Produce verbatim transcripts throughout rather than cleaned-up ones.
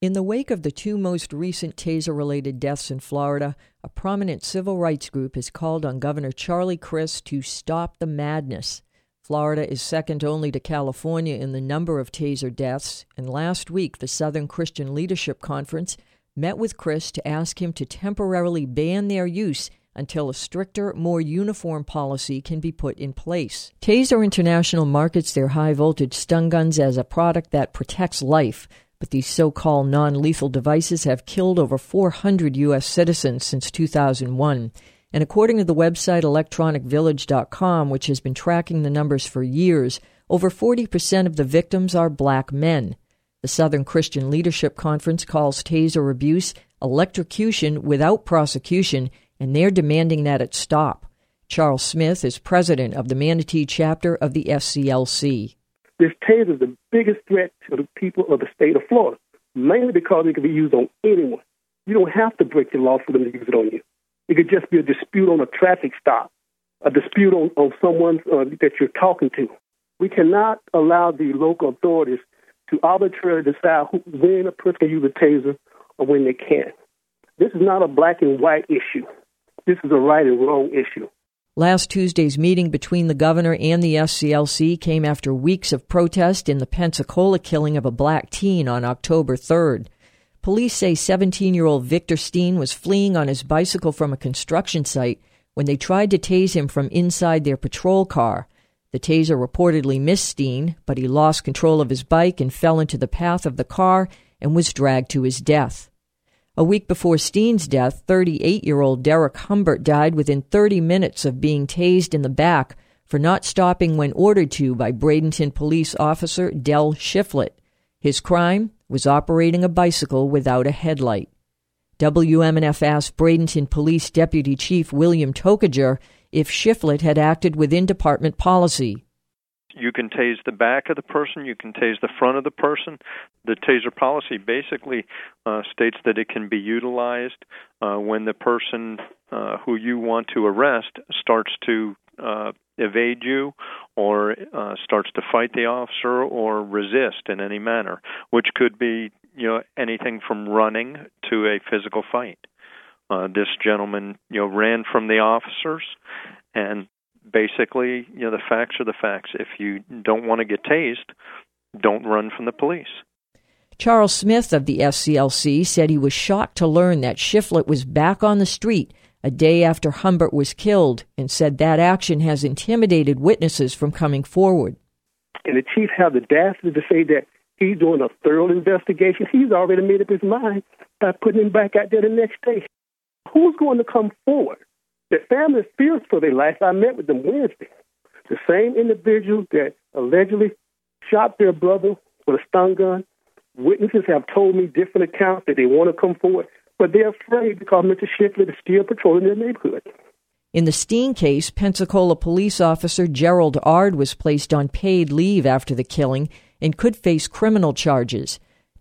In the wake of the two most recent taser-related deaths in Florida, a prominent civil rights group has called on Governor Charlie Crist to stop the madness. Florida is second only to California in the number of taser deaths, and last week the Southern Christian Leadership Conference met with Crist to ask him to temporarily ban their use until a stricter, more uniform policy can be put in place. Taser International markets their high-voltage stun guns as a product that protects life, but these so-called non-lethal devices have killed over four hundred U S citizens since two thousand one. And according to the website electronic village dot com, which has been tracking the numbers for years, over forty percent of the victims are black men. The Southern Christian Leadership Conference calls taser abuse electrocution without prosecution, and they're demanding that it stop. Charles Smith is president of the Manatee chapter of the S C L C. This taser is the biggest threat to the people of the state of Florida, mainly because it can be used on anyone. You don't have to break the law for them to use it on you. It could just be a dispute on a traffic stop, a dispute on, on someone uh, that you're talking to. We cannot allow the local authorities to arbitrarily decide who, when a person can use a taser or when they can't. This is not a black and white issue. This is a right and wrong issue. Last Tuesday's meeting between the governor and the S C L C came after weeks of protest in the Pensacola killing of a black teen on October third. Police say seventeen-year-old Victor Steen was fleeing on his bicycle from a construction site when they tried to tase him from inside their patrol car. The taser reportedly missed Steen, but he lost control of his bike and fell into the path of the car and was dragged to his death. A week before Steen's death, thirty-eight-year-old Derek Humbert died within thirty minutes of being tased in the back for not stopping when ordered to by Bradenton police officer Del Shiflett. His crime was operating a bicycle without a headlight. W M N F asked Bradenton Police Deputy Chief William Tokajer if Shiflett had acted within department policy. You can tase the back of the person, you can tase the front of the person. The taser policy basically uh, states that it can be utilized uh, when the person uh, who you want to arrest starts to uh, evade you or uh, starts to fight the officer or resist in any manner, which could be, you know, anything from running to a physical fight. Uh, this gentleman, you know, ran from the officers, and basically, you know, the facts are the facts. If you don't want to get tased, don't run from the police. Charles Smith of the S C L C said he was shocked to learn that Shiflett was back on the street a day after Humbert was killed, and said that action has intimidated witnesses from coming forward. And the chief had the audacity to say that he's doing a thorough investigation. He's already made up his mind by putting him back out there the next day. Who's going to come forward? The family fears for their life. I met with them Wednesday. The same individual that allegedly shot their brother with a stun gun. Witnesses have told me different accounts that they want to come forward, but they're afraid because Mister Shiflett is still patrolling their neighborhood. In the Steen case, Pensacola police officer Gerald Ard was placed on paid leave after the killing and could face criminal charges.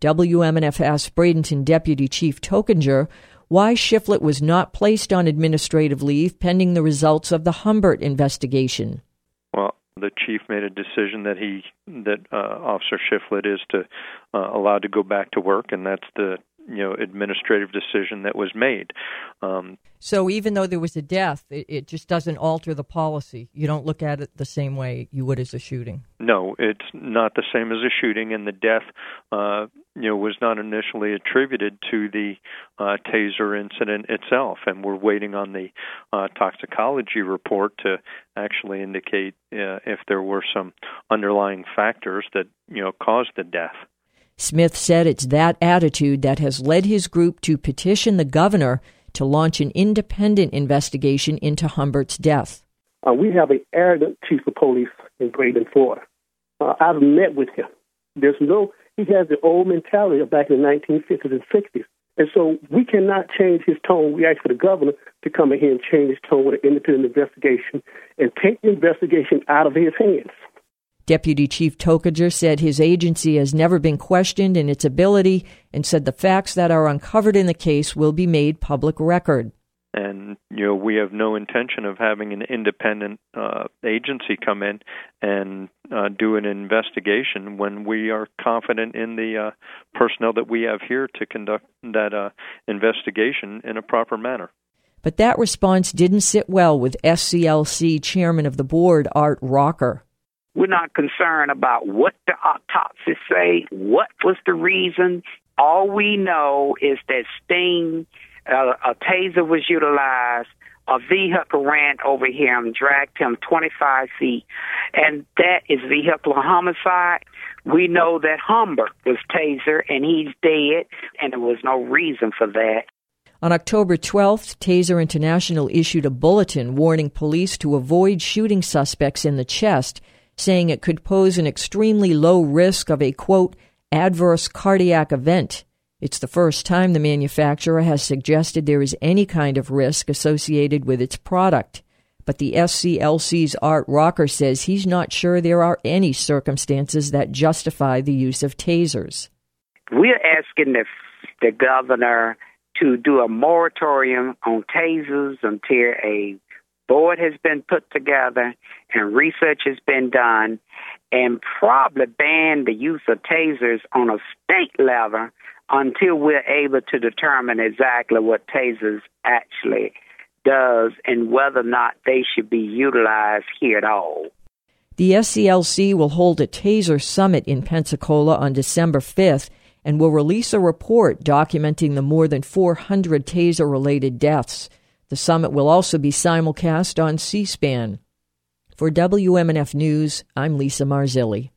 W M N F asked Bradenton Deputy Chief Tokajer why Shiflett was not placed on administrative leave pending the results of the Humbert investigation. Well, the chief made a decision that he that uh, Officer Shiflett is to uh, allowed to go back to work, and that's the you know administrative decision that was made. Um, so even though there was a death, it, it just doesn't alter the policy. You don't look at it the same way you would as a shooting. No, it's not the same as a shooting, and the death uh, you know was not initially attributed to the uh, taser incident itself, and we're waiting on the uh, toxicology report to actually indicate uh, if there were some underlying factors that you know caused the death. Smith said it's that attitude that has led his group to petition the governor to launch an independent investigation into Humbert's death. Uh, we have an arrogant chief of police in Bradenton, Florida. Uh, I've met with him. There's no, he has the old mentality of back in the nineteen fifties and sixties. And so we cannot change his tone. We ask for the governor to come in here and change his tone with an independent investigation and take the investigation out of his hands. Deputy Chief Tokajer said his agency has never been questioned in its ability and said the facts that are uncovered in the case will be made public record. And, you know, we have no intention of having an independent uh, agency come in and uh, do an investigation when we are confident in the uh, personnel that we have here to conduct that uh, investigation in a proper manner. But that response didn't sit well with S C L C Chairman of the Board, Art Rocker. We're not concerned about what the autopsy say, what was the reason. All we know is that Sting, uh, a taser was utilized, a vehicle ran over him, dragged him twenty-five feet, and that is vehicular homicide. We know that Humbert was tasered, and he's dead, and there was no reason for that. On October twelfth, Taser International issued a bulletin warning police to avoid shooting suspects in the chest, saying it could pose an extremely low risk of a, quote, adverse cardiac event. It's the first time the manufacturer has suggested there is any kind of risk associated with its product. But the S C L C's Art Rocker says he's not sure there are any circumstances that justify the use of tasers. We're asking the, the governor to do a moratorium on tasers until a board has been put together and research has been done, and probably ban the use of tasers on a state level until we're able to determine exactly what tasers actually does and whether or not they should be utilized here at all. The S C L C will hold a Taser Summit in Pensacola on December fifth and will release a report documenting the more than four hundred taser-related deaths. The summit will also be simulcast on C-SPAN. For W M N F News, I'm Lisa Marzilli.